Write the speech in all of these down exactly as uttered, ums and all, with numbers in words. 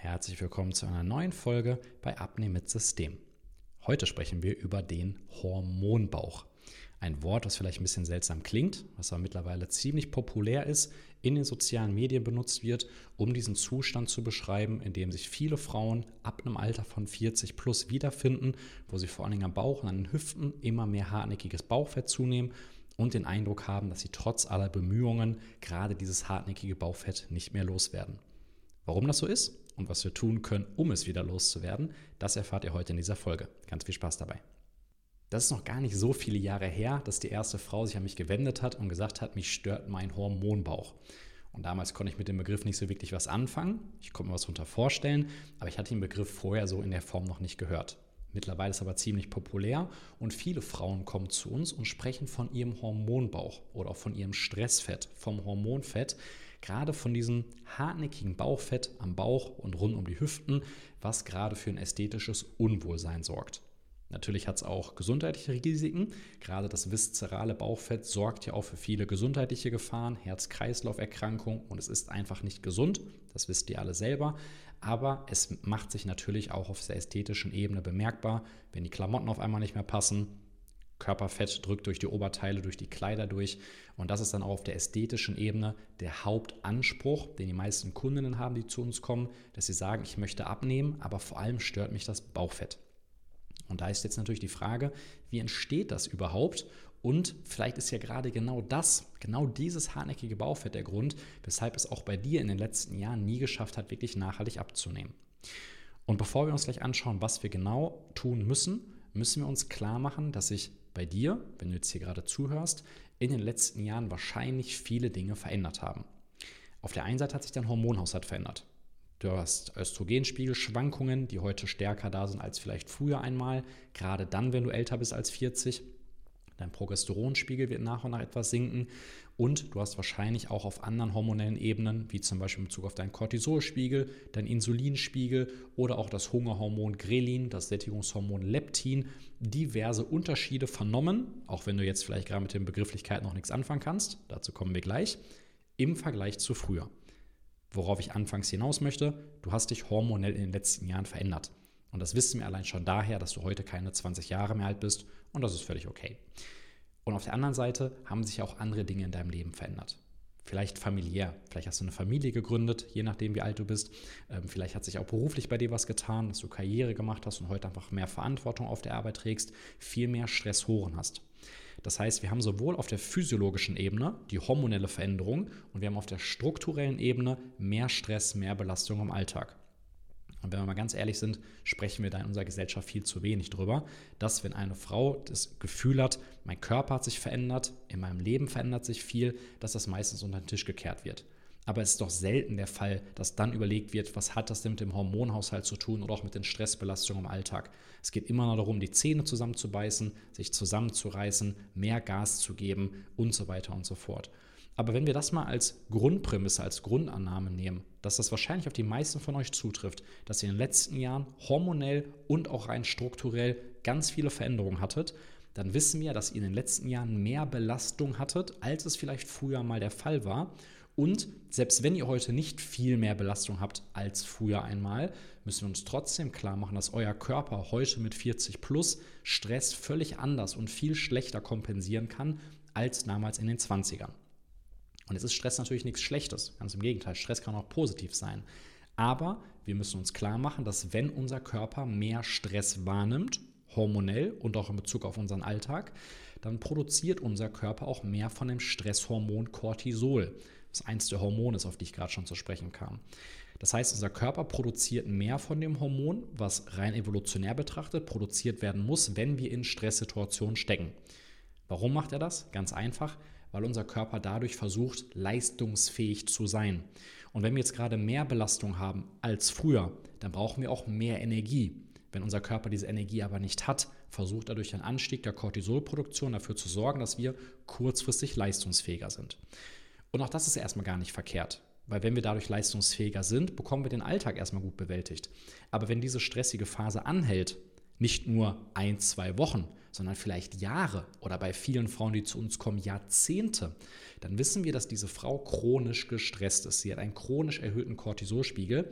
Herzlich willkommen zu einer neuen Folge bei Abnehmen mit System. Heute sprechen wir über den Hormonbauch. Ein Wort, das vielleicht ein bisschen seltsam klingt, was aber mittlerweile ziemlich populär ist, in den sozialen Medien benutzt wird, um diesen Zustand zu beschreiben, in dem sich viele Frauen ab einem Alter von vierzig plus wiederfinden, wo sie vor allen Dingen am Bauch und an den Hüften immer mehr hartnäckiges Bauchfett zunehmen und den Eindruck haben, dass sie trotz aller Bemühungen gerade dieses hartnäckige Bauchfett nicht mehr loswerden. Warum das so ist und was wir tun können, um es wieder loszuwerden, das erfahrt ihr heute in dieser Folge. Ganz viel Spaß dabei. Das ist noch gar nicht so viele Jahre her, dass die erste Frau sich an mich gewendet hat und gesagt hat, mich stört mein Hormonbauch. Und damals konnte ich mit dem Begriff nicht so wirklich was anfangen. Ich konnte mir was darunter vorstellen, aber ich hatte den Begriff vorher so in der Form noch nicht gehört. Mittlerweile ist es aber ziemlich populär und viele Frauen kommen zu uns und sprechen von ihrem Hormonbauch oder auch von ihrem Stressfett, vom Hormonfett, gerade von diesem hartnäckigen Bauchfett am Bauch und rund um die Hüften, was gerade für ein ästhetisches Unwohlsein sorgt. Natürlich hat es auch gesundheitliche Risiken. Gerade das viszerale Bauchfett sorgt ja auch für viele gesundheitliche Gefahren, Herz-Kreislauf-Erkrankungen und es ist einfach nicht gesund. Das wisst ihr alle selber. Aber es macht sich natürlich auch auf der ästhetischen Ebene bemerkbar, wenn die Klamotten auf einmal nicht mehr passen. Körperfett drückt durch die Oberteile, durch die Kleider durch. Und das ist dann auch auf der ästhetischen Ebene der Hauptanspruch, den die meisten Kundinnen haben, die zu uns kommen, dass sie sagen, ich möchte abnehmen, aber vor allem stört mich das Bauchfett. Und da ist jetzt natürlich die Frage, wie entsteht das überhaupt? Und vielleicht ist ja gerade genau das, genau dieses hartnäckige Bauchfett der Grund, weshalb es auch bei dir in den letzten Jahren nie geschafft hat, wirklich nachhaltig abzunehmen. Und bevor wir uns gleich anschauen, was wir genau tun müssen, müssen wir uns klar machen, dass sich bei dir, wenn du jetzt hier gerade zuhörst, in den letzten Jahren wahrscheinlich viele Dinge verändert haben. Auf der einen Seite hat sich dein Hormonhaushalt verändert. Du hast Östrogenspiegelschwankungen, die heute stärker da sind als vielleicht früher einmal, gerade dann, wenn du älter bist als vierzig. Dein Progesteronspiegel wird nach und nach etwas sinken und du hast wahrscheinlich auch auf anderen hormonellen Ebenen, wie zum Beispiel in Bezug auf deinen Cortisolspiegel, deinen Insulinspiegel oder auch das Hungerhormon Grelin, das Sättigungshormon Leptin, diverse Unterschiede vernommen, auch wenn du jetzt vielleicht gerade mit den Begrifflichkeiten noch nichts anfangen kannst, dazu kommen wir gleich, im Vergleich zu früher. Worauf ich anfangs hinaus möchte, du hast dich hormonell in den letzten Jahren verändert. Und das wissen wir allein schon daher, dass du heute keine zwanzig Jahre mehr alt bist und das ist völlig okay. Und auf der anderen Seite haben sich auch andere Dinge in deinem Leben verändert. Vielleicht familiär, vielleicht hast du eine Familie gegründet, je nachdem wie alt du bist. Vielleicht hat sich auch beruflich bei dir was getan, dass du Karriere gemacht hast und heute einfach mehr Verantwortung auf der Arbeit trägst, viel mehr Stressoren hast. Das heißt, wir haben sowohl auf der physiologischen Ebene die hormonelle Veränderung und wir haben auf der strukturellen Ebene mehr Stress, mehr Belastung im Alltag. Und wenn wir mal ganz ehrlich sind, sprechen wir da in unserer Gesellschaft viel zu wenig drüber, dass wenn eine Frau das Gefühl hat, mein Körper hat sich verändert, in meinem Leben verändert sich viel, dass das meistens unter den Tisch gekehrt wird. Aber es ist doch selten der Fall, dass dann überlegt wird, was hat das denn mit dem Hormonhaushalt zu tun oder auch mit den Stressbelastungen im Alltag. Es geht immer noch darum, die Zähne zusammenzubeißen, sich zusammenzureißen, mehr Gas zu geben und so weiter und so fort. Aber wenn wir das mal als Grundprämisse, als Grundannahme nehmen, dass das wahrscheinlich auf die meisten von euch zutrifft, dass ihr in den letzten Jahren hormonell und auch rein strukturell ganz viele Veränderungen hattet, dann wissen wir, dass ihr in den letzten Jahren mehr Belastung hattet, als es vielleicht früher mal der Fall war. Und selbst wenn ihr heute nicht viel mehr Belastung habt als früher einmal, müssen wir uns trotzdem klar machen, dass euer Körper heute mit vierzig plus Stress völlig anders und viel schlechter kompensieren kann als damals in den zwanzigern. Und es ist Stress natürlich nichts Schlechtes, ganz im Gegenteil, Stress kann auch positiv sein. Aber wir müssen uns klar machen, dass wenn unser Körper mehr Stress wahrnimmt, hormonell und auch in Bezug auf unseren Alltag, dann produziert unser Körper auch mehr von dem Stresshormon Cortisol, was eins der Hormone ist, auf die ich gerade schon zu sprechen kam. Das heißt, unser Körper produziert mehr von dem Hormon, was rein evolutionär betrachtet produziert werden muss, wenn wir in Stresssituationen stecken. Warum macht er das? Ganz einfach, weil unser Körper dadurch versucht, leistungsfähig zu sein. Und wenn wir jetzt gerade mehr Belastung haben als früher, dann brauchen wir auch mehr Energie. Wenn unser Körper diese Energie aber nicht hat, versucht er durch einen Anstieg der Cortisolproduktion dafür zu sorgen, dass wir kurzfristig leistungsfähiger sind. Und auch das ist erstmal gar nicht verkehrt, weil wenn wir dadurch leistungsfähiger sind, bekommen wir den Alltag erstmal gut bewältigt. Aber wenn diese stressige Phase anhält, nicht nur ein, zwei Wochen, sondern vielleicht Jahre oder bei vielen Frauen, die zu uns kommen, Jahrzehnte, dann wissen wir, dass diese Frau chronisch gestresst ist. Sie hat einen chronisch erhöhten Cortisolspiegel,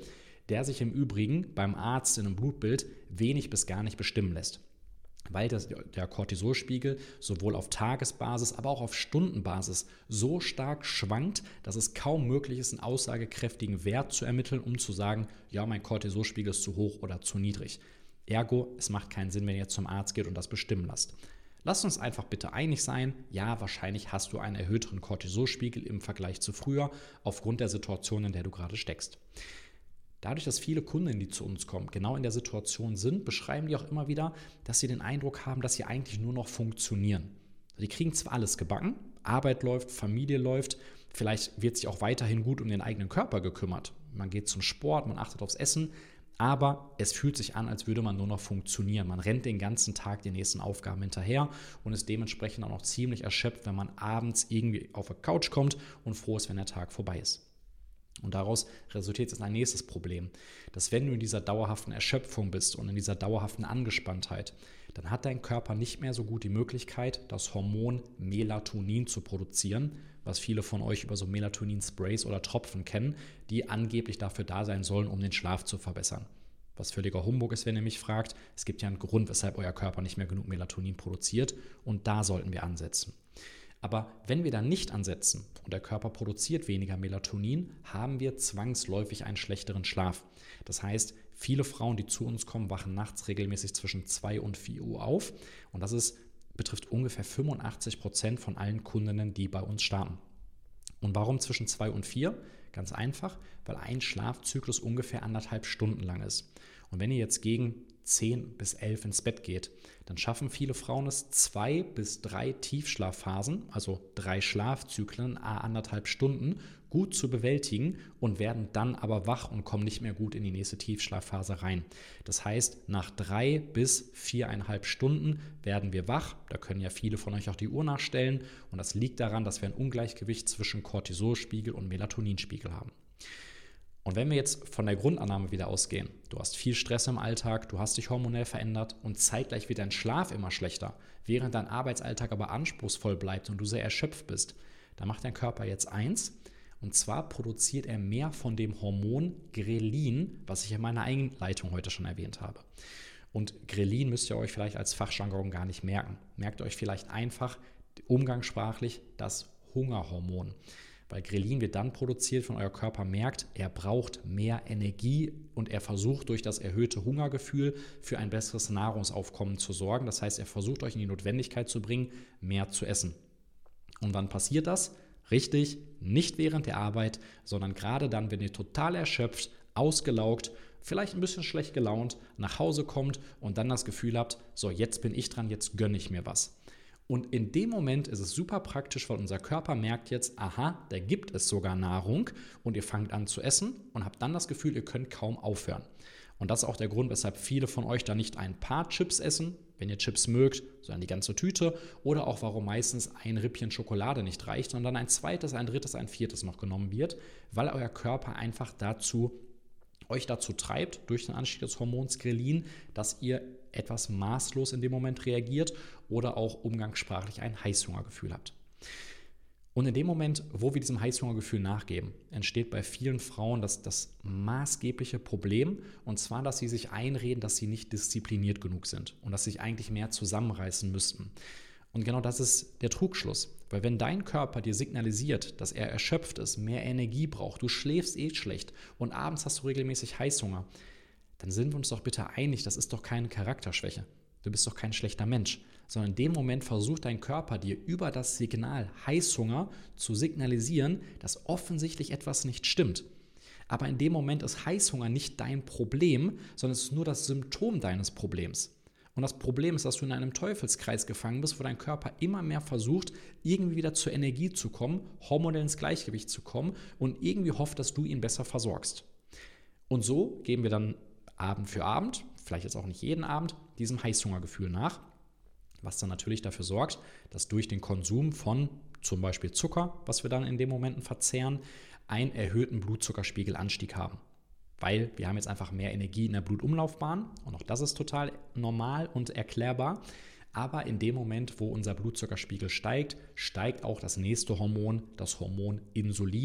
der sich im Übrigen beim Arzt in einem Blutbild wenig bis gar nicht bestimmen lässt. Weil das, der Cortisolspiegel sowohl auf Tagesbasis, aber auch auf Stundenbasis so stark schwankt, dass es kaum möglich ist, einen aussagekräftigen Wert zu ermitteln, um zu sagen, ja, mein Cortisolspiegel ist zu hoch oder zu niedrig. Ergo, es macht keinen Sinn, wenn ihr jetzt zum Arzt geht und das bestimmen lasst. Lasst uns einfach bitte einig sein, ja, wahrscheinlich hast du einen erhöhteren Cortisolspiegel im Vergleich zu früher, aufgrund der Situation, in der du gerade steckst. Dadurch, dass viele Kunden, die zu uns kommen, genau in der Situation sind, beschreiben die auch immer wieder, dass sie den Eindruck haben, dass sie eigentlich nur noch funktionieren. Die kriegen zwar alles gebacken, Arbeit läuft, Familie läuft, vielleicht wird sich auch weiterhin gut um den eigenen Körper gekümmert. Man geht zum Sport, man achtet aufs Essen, aber es fühlt sich an, als würde man nur noch funktionieren. Man rennt den ganzen Tag den nächsten Aufgaben hinterher und ist dementsprechend auch noch ziemlich erschöpft, wenn man abends irgendwie auf die Couch kommt und froh ist, wenn der Tag vorbei ist. Und daraus resultiert jetzt ein nächstes Problem, dass wenn du in dieser dauerhaften Erschöpfung bist und in dieser dauerhaften Angespanntheit, dann hat dein Körper nicht mehr so gut die Möglichkeit, das Hormon Melatonin zu produzieren, was viele von euch über so Melatonin-Sprays oder Tropfen kennen, die angeblich dafür da sein sollen, um den Schlaf zu verbessern. Was völliger Humbug ist, wenn ihr mich fragt. Es gibt ja einen Grund, weshalb euer Körper nicht mehr genug Melatonin produziert und da sollten wir ansetzen. Aber wenn wir da nicht ansetzen und der Körper produziert weniger Melatonin, haben wir zwangsläufig einen schlechteren Schlaf. Das heißt, viele Frauen, die zu uns kommen, wachen nachts regelmäßig zwischen zwei und vier Uhr auf. Und das ist, betrifft ungefähr fünfundachtzig Prozent von allen Kundinnen, die bei uns starten. Und warum zwischen zwei und vier? Ganz einfach, weil ein Schlafzyklus ungefähr anderthalb Stunden lang ist. Und wenn ihr jetzt gegen zehn bis elf ins Bett geht, dann schaffen viele Frauen es, zwei bis drei Tiefschlafphasen, also drei Schlafzyklen, a anderthalb Stunden, gut zu bewältigen und werden dann aber wach und kommen nicht mehr gut in die nächste Tiefschlafphase rein. Das heißt, nach drei bis viereinhalb Stunden werden wir wach. Da können ja viele von euch auch die Uhr nachstellen und das liegt daran, dass wir ein Ungleichgewicht zwischen Cortisolspiegel und Melatoninspiegel haben. Und wenn wir jetzt von der Grundannahme wieder ausgehen, du hast viel Stress im Alltag, du hast dich hormonell verändert und zeitgleich wird dein Schlaf immer schlechter, während dein Arbeitsalltag aber anspruchsvoll bleibt und du sehr erschöpft bist, dann macht dein Körper jetzt eins, und zwar produziert er mehr von dem Hormon Grelin, was ich in meiner Einleitung heute schon erwähnt habe. Und Grelin müsst ihr euch vielleicht als Fachjargon gar nicht merken. Merkt euch vielleicht einfach umgangssprachlich das Hungerhormon. Weil Grelin wird dann produziert, wenn euer Körper merkt, er braucht mehr Energie und er versucht durch das erhöhte Hungergefühl für ein besseres Nahrungsaufkommen zu sorgen. Das heißt, er versucht euch in die Notwendigkeit zu bringen, mehr zu essen. Und wann passiert das? Richtig, nicht während der Arbeit, sondern gerade dann, wenn ihr total erschöpft, ausgelaugt, vielleicht ein bisschen schlecht gelaunt nach Hause kommt und dann das Gefühl habt, so jetzt bin ich dran, jetzt gönne ich mir was. Und in dem Moment ist es super praktisch, weil unser Körper merkt jetzt, aha, da gibt es sogar Nahrung und ihr fangt an zu essen und habt dann das Gefühl, ihr könnt kaum aufhören. Und das ist auch der Grund, weshalb viele von euch da nicht ein paar Chips essen, wenn ihr Chips mögt, sondern die ganze Tüte, oder auch warum meistens ein Rippchen Schokolade nicht reicht, sondern ein zweites, ein drittes, ein viertes noch genommen wird, weil euer Körper einfach dazu euch dazu treibt, durch den Anstieg des Hormons Grelin, dass ihr etwas maßlos in dem Moment reagiert oder auch umgangssprachlich ein Heißhungergefühl habt. Und in dem Moment, wo wir diesem Heißhungergefühl nachgeben, entsteht bei vielen Frauen das, das maßgebliche Problem, und zwar, dass sie sich einreden, dass sie nicht diszipliniert genug sind und dass sie sich eigentlich mehr zusammenreißen müssten. Und genau das ist der Trugschluss. Weil wenn dein Körper dir signalisiert, dass er erschöpft ist, mehr Energie braucht, du schläfst eh schlecht und abends hast du regelmäßig Heißhunger, dann sind wir uns doch bitte einig, das ist doch keine Charakterschwäche. Du bist doch kein schlechter Mensch, sondern in dem Moment versucht dein Körper dir über das Signal Heißhunger zu signalisieren, dass offensichtlich etwas nicht stimmt. Aber in dem Moment ist Heißhunger nicht dein Problem, sondern es ist nur das Symptom deines Problems. Und das Problem ist, dass du in einem Teufelskreis gefangen bist, wo dein Körper immer mehr versucht, irgendwie wieder zur Energie zu kommen, hormonell ins Gleichgewicht zu kommen und irgendwie hofft, dass du ihn besser versorgst. Und so geben wir dann Abend für Abend, vielleicht jetzt auch nicht jeden Abend, diesem Heißhungergefühl nach, was dann natürlich dafür sorgt, dass durch den Konsum von zum Beispiel Zucker, was wir dann in den Momenten verzehren, einen erhöhten Blutzuckerspiegelanstieg haben. Weil wir haben jetzt einfach mehr Energie in der Blutumlaufbahn und auch das ist total normal und erklärbar. Aber in dem Moment, wo unser Blutzuckerspiegel steigt, steigt auch das nächste Hormon, das Hormon Insulin,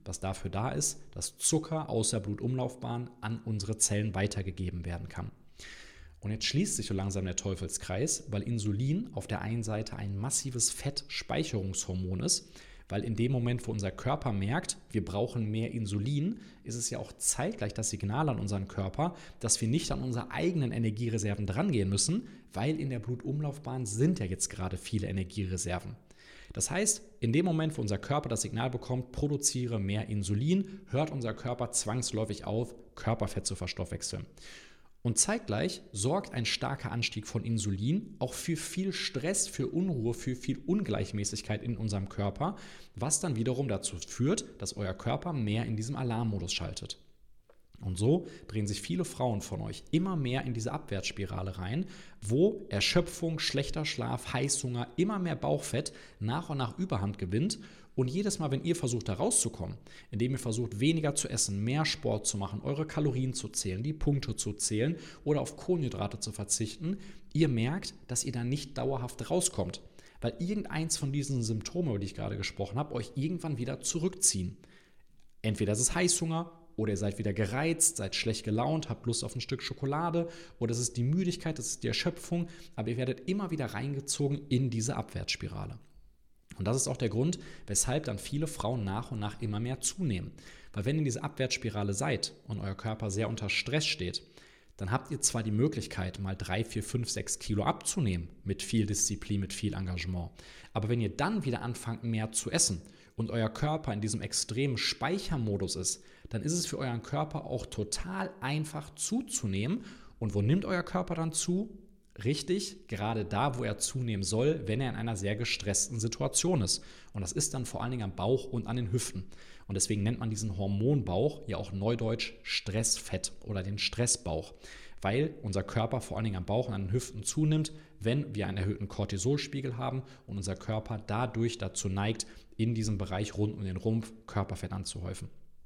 was dafür da ist, dass Zucker aus der Blutumlaufbahn an unsere Zellen weitergegeben werden kann. Und jetzt schließt sich so langsam der Teufelskreis, weil Insulin auf der einen Seite ein massives Fettspeicherungshormon ist, weil in dem Moment, wo unser Körper merkt, wir brauchen mehr Insulin, ist es ja auch zeitgleich das Signal an unseren Körper, dass wir nicht an unsere eigenen Energiereserven drangehen müssen, weil in der Blutumlaufbahn sind ja jetzt gerade viele Energiereserven. Das heißt, in dem Moment, wo unser Körper das Signal bekommt, produziere mehr Insulin, hört unser Körper zwangsläufig auf, Körperfett zu verstoffwechseln. Und zeitgleich sorgt ein starker Anstieg von Insulin auch für viel Stress, für Unruhe, für viel Ungleichmäßigkeit in unserem Körper, was dann wiederum dazu führt, dass euer Körper mehr in diesem Alarmmodus schaltet. Und so drehen sich viele Frauen von euch immer mehr in diese Abwärtsspirale rein, wo Erschöpfung, schlechter Schlaf, Heißhunger, immer mehr Bauchfett nach und nach Überhand gewinnt. Und jedes Mal, wenn ihr versucht, da rauszukommen, indem ihr versucht, weniger zu essen, mehr Sport zu machen, eure Kalorien zu zählen, die Punkte zu zählen oder auf Kohlenhydrate zu verzichten, ihr merkt, dass ihr da nicht dauerhaft rauskommt. Weil irgendeins von diesen Symptomen, über die ich gerade gesprochen habe, euch irgendwann wieder zurückziehen. Entweder ist es Heißhunger, oder ihr seid wieder gereizt, seid schlecht gelaunt, habt Lust auf ein Stück Schokolade, oder es ist die Müdigkeit, es ist die Erschöpfung, aber ihr werdet immer wieder reingezogen in diese Abwärtsspirale. Und das ist auch der Grund, weshalb dann viele Frauen nach und nach immer mehr zunehmen. Weil wenn ihr in dieser Abwärtsspirale seid und euer Körper sehr unter Stress steht, dann habt ihr zwar die Möglichkeit, mal drei, vier, fünf, sechs Kilo abzunehmen, mit viel Disziplin, mit viel Engagement. Aber wenn ihr dann wieder anfangt, mehr zu essen und euer Körper in diesem extremen Speichermodus ist, dann ist es für euren Körper auch total einfach zuzunehmen. Und wo nimmt euer Körper dann zu? Richtig, gerade da, wo er zunehmen soll, wenn er in einer sehr gestressten Situation ist. Und das ist dann vor allen Dingen am Bauch und an den Hüften. Und deswegen nennt man diesen Hormonbauch ja auch neudeutsch Stressfett oder den Stressbauch, weil unser Körper vor allen Dingen am Bauch und an den Hüften zunimmt, wenn wir einen erhöhten Cortisolspiegel haben und unser Körper dadurch dazu neigt, in diesem Bereich rund um den Rumpf Körperfett anzuhäufen.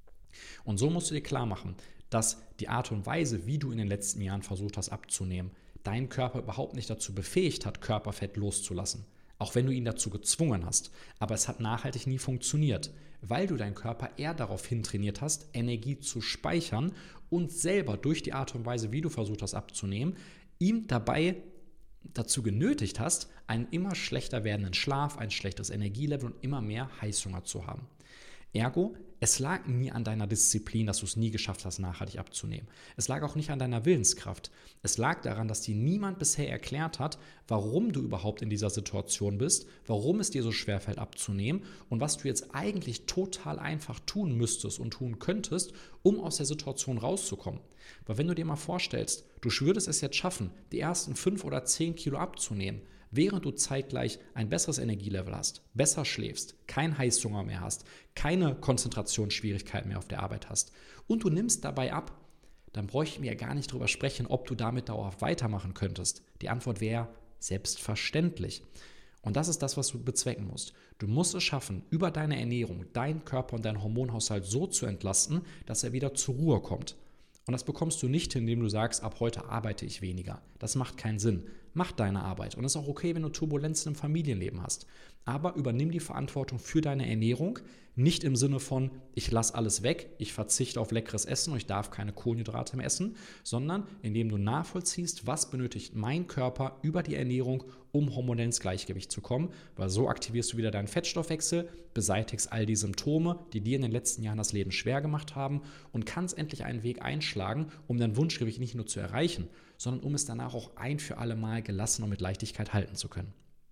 Und so musst du dir klar machen, dass die Art und Weise, wie du in den letzten Jahren versucht hast abzunehmen, deinen Körper überhaupt nicht dazu befähigt hat, Körperfett loszulassen. Auch wenn du ihn dazu gezwungen hast. Aber es hat nachhaltig nie funktioniert, weil du deinen Körper eher darauf hintrainiert hast, Energie zu speichern und selber durch die Art und Weise, wie du versucht hast abzunehmen, ihm dabei dazu genötigt hast, einen immer schlechter werdenden Schlaf, ein schlechteres Energielevel und immer mehr Heißhunger zu haben. Ergo, es lag nie an deiner Disziplin, dass du es nie geschafft hast, nachhaltig abzunehmen. Es lag auch nicht an deiner Willenskraft. Es lag daran, dass dir niemand bisher erklärt hat, warum du überhaupt in dieser Situation bist, warum es dir so schwerfällt abzunehmen und was du jetzt eigentlich total einfach tun müsstest und tun könntest, um aus der Situation rauszukommen. Weil wenn du dir mal vorstellst, du würdest es jetzt schaffen, die ersten fünf oder zehn Kilo abzunehmen, während du zeitgleich ein besseres Energielevel hast, besser schläfst, keinen Heißhunger mehr hast, keine Konzentrationsschwierigkeiten mehr auf der Arbeit hast und du nimmst dabei ab, dann bräuchten wir ja gar nicht drüber sprechen, ob du damit dauerhaft weitermachen könntest. Die Antwort wäre selbstverständlich. Und das ist das, was du bezwecken musst. Du musst es schaffen, über deine Ernährung, deinen Körper und deinen Hormonhaushalt so zu entlasten, dass er wieder zur Ruhe kommt. Und das bekommst du nicht, indem du sagst, ab heute arbeite ich weniger. Das macht keinen Sinn. Mach deine Arbeit. Und es ist auch okay, wenn du Turbulenzen im Familienleben hast. Aber übernimm die Verantwortung für deine Ernährung, nicht im Sinne von, ich lasse alles weg, ich verzichte auf leckeres Essen und ich darf keine Kohlenhydrate mehr essen, sondern indem du nachvollziehst, was benötigt mein Körper über die Ernährung, um hormonell ins Gleichgewicht zu kommen, weil so aktivierst du wieder deinen Fettstoffwechsel, beseitigst all die Symptome, die dir in den letzten Jahren das Leben schwer gemacht haben und kannst endlich einen Weg einschlagen, um dein Wunschgewicht nicht nur zu erreichen, sondern um es danach auch ein für alle Mal gelassen und mit Leichtigkeit halten zu können.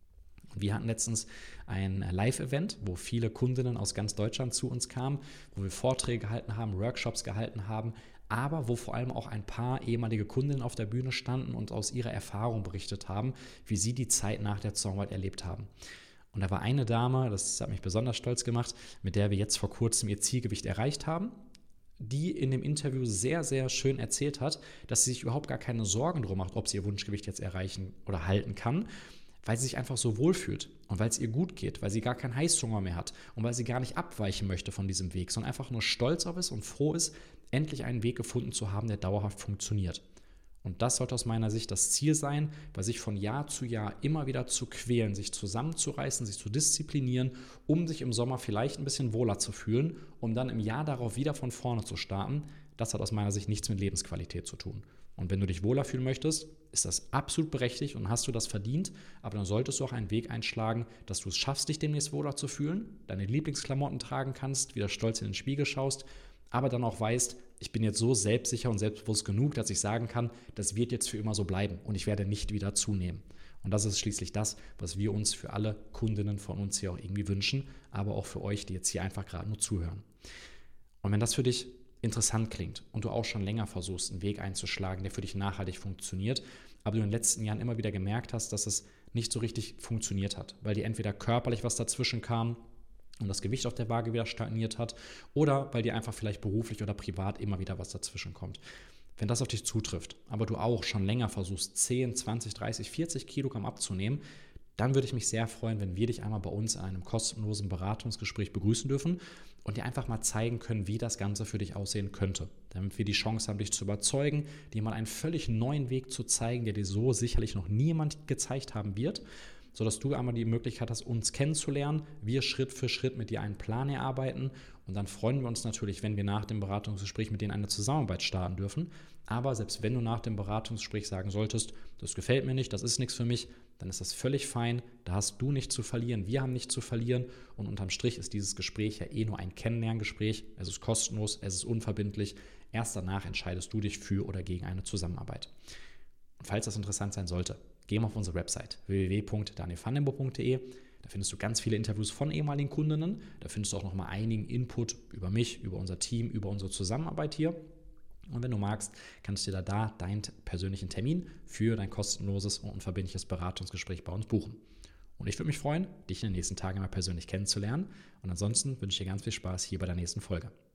Wir hatten letztens ein Live-Event, wo viele Kundinnen aus ganz Deutschland zu uns kamen, wo wir Vorträge gehalten haben, Workshops gehalten haben, aber wo vor allem auch ein paar ehemalige Kundinnen auf der Bühne standen und aus ihrer Erfahrung berichtet haben, wie sie die Zeit nach der Zusammenarbeit erlebt haben. Und da war eine Dame, das hat mich besonders stolz gemacht, mit der wir jetzt vor kurzem ihr Zielgewicht erreicht haben, die in dem Interview sehr, sehr schön erzählt hat, dass sie sich überhaupt gar keine Sorgen drum macht, ob sie ihr Wunschgewicht jetzt erreichen oder halten kann, weil sie sich einfach so wohlfühlt und weil es ihr gut geht, weil sie gar keinen Heißhunger mehr hat und weil sie gar nicht abweichen möchte von diesem Weg, sondern einfach nur stolz auf ist und froh ist, endlich einen Weg gefunden zu haben, der dauerhaft funktioniert. Und das sollte aus meiner Sicht das Ziel sein, bei sich von Jahr zu Jahr immer wieder zu quälen, sich zusammenzureißen, sich zu disziplinieren, um sich im Sommer vielleicht ein bisschen wohler zu fühlen, um dann im Jahr darauf wieder von vorne zu starten. Das hat aus meiner Sicht nichts mit Lebensqualität zu tun. Und wenn du dich wohler fühlen möchtest, ist das absolut berechtigt und hast du das verdient, aber dann solltest du auch einen Weg einschlagen, dass du es schaffst, dich demnächst wohler zu fühlen, deine Lieblingsklamotten tragen kannst, wieder stolz in den Spiegel schaust, aber dann auch weißt, ich bin jetzt so selbstsicher und selbstbewusst genug, dass ich sagen kann, das wird jetzt für immer so bleiben und ich werde nicht wieder zunehmen. Und das ist schließlich das, was wir uns für alle Kundinnen von uns hier auch irgendwie wünschen, aber auch für euch, die jetzt hier einfach gerade nur zuhören. Und wenn das für dich interessant klingt und du auch schon länger versuchst, einen Weg einzuschlagen, der für dich nachhaltig funktioniert, aber du in den letzten Jahren immer wieder gemerkt hast, dass es nicht so richtig funktioniert hat, weil dir entweder körperlich was dazwischen kam und das Gewicht auf der Waage wieder stagniert hat oder weil dir einfach vielleicht beruflich oder privat immer wieder was dazwischen kommt. Wenn das auf dich zutrifft, aber du auch schon länger versuchst, zehn, zwanzig, dreißig, vierzig Kilogramm abzunehmen, dann würde ich mich sehr freuen, wenn wir dich einmal bei uns in einem kostenlosen Beratungsgespräch begrüßen dürfen und dir einfach mal zeigen können, wie das Ganze für dich aussehen könnte. Damit wir die Chance haben, dich zu überzeugen, dir mal einen völlig neuen Weg zu zeigen, der dir so sicherlich noch niemand gezeigt haben wird, sodass du einmal die Möglichkeit hast, uns kennenzulernen, wir Schritt für Schritt mit dir einen Plan erarbeiten und dann freuen wir uns natürlich, wenn wir nach dem Beratungsgespräch mit denen eine Zusammenarbeit starten dürfen. Aber selbst wenn du nach dem Beratungsgespräch sagen solltest, das gefällt mir nicht, das ist nichts für mich, dann ist das völlig fein, da hast du nichts zu verlieren, wir haben nichts zu verlieren und unterm Strich ist dieses Gespräch ja eh nur ein Kennenlerngespräch, es ist kostenlos, es ist unverbindlich, erst danach entscheidest du dich für oder gegen eine Zusammenarbeit. Und falls das interessant sein sollte, geh mal auf unsere Website w w w punkt daniel van den burg punkt d e. Da findest du ganz viele Interviews von ehemaligen Kundinnen. Da findest du auch noch mal einigen Input über mich, über unser Team, über unsere Zusammenarbeit hier. Und wenn du magst, kannst du dir da deinen persönlichen Termin für dein kostenloses und unverbindliches Beratungsgespräch bei uns buchen. Und ich würde mich freuen, dich in den nächsten Tagen mal persönlich kennenzulernen. Und ansonsten wünsche ich dir ganz viel Spaß hier bei der nächsten Folge.